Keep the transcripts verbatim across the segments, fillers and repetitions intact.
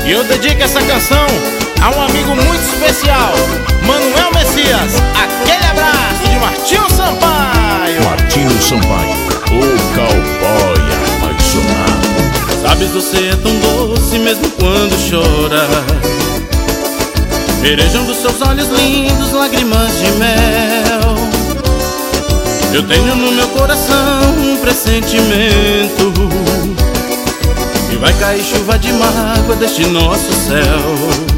E eu dedico essa canção a um amigo muito especial, Manuel Messias. Aquele abraço de Martinho Sampaio. Martinho Sampaio, o cowboy apaixonado. Sabes, você é tão doce mesmo quando chora. Verejam dos seus olhos lindos lágrimas de mel. Eu tenho no meu coração um pressentimento que vai cair chuva de mágoa deste nosso céu.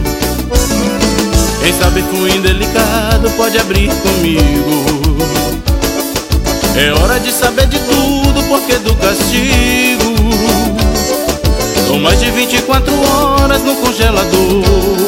Quem sabe fui indelicado, pode abrir comigo. É hora de saber de tudo, porque do castigo. São mais de vinte e quatro horas no congelador.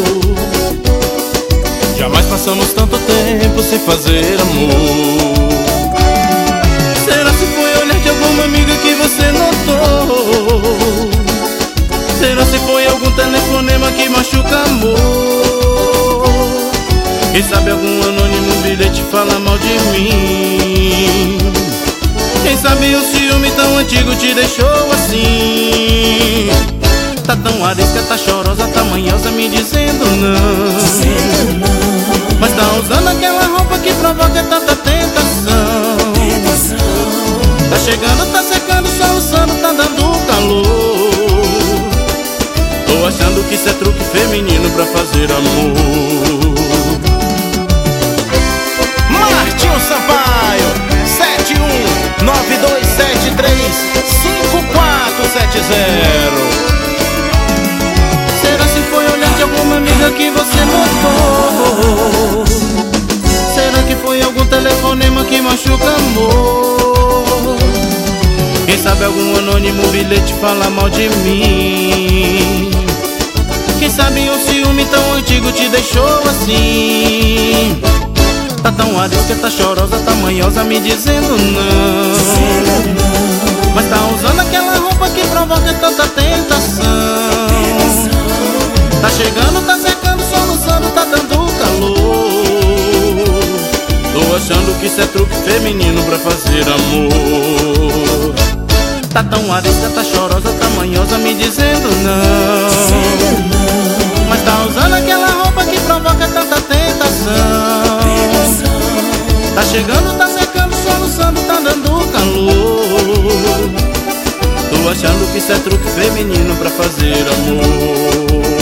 Jamais passamos tanto tempo sem fazer amor. Será se foi olhar de alguma amiga que você notou? Será se foi algum telefonema que machuca amor? Quem sabe algum anônimo bilhete fala mal de mim? Quem sabe o ciúme tão antigo te deixou assim? Tá tão arisca, tá chorosa, tá manhosa me dizendo não, dizendo não. Mas tá usando aquela roupa que provoca tanta tentação, tentação. Tá chegando, tá secando, soluçando, tá dando calor. Tô achando que isso é truque feminino pra fazer amor. Martinho Sampaio, sete um nove dois sete três cinco quatro sete zero. Será se foi olhar de alguma amiga que você notou? Será que foi algum telefonema que machuca amor? Quem sabe algum anônimo bilhete fala mal de mim? Quem sabe um ciúme tão antigo te deixou assim? Tá tão arisca, tá chorosa, tá manhosa me dizendo não, dizendo não. Mas tá usando aquela roupa que provoca tanta tentação, tentação. Tá chegando, tá secando, soluçando, tá dando calor. Tô achando que isso é truque feminino pra fazer amor. Tá tão arisca, tá chorosa, tá manhosa me dizendo não, dizendo não. Mas tá usando aquela roupa que provoca tanta tentação, tentação. Tá chegando, tá secando, soluçando, tá dando calor. Tô achando que isso é truque feminino pra fazer amor.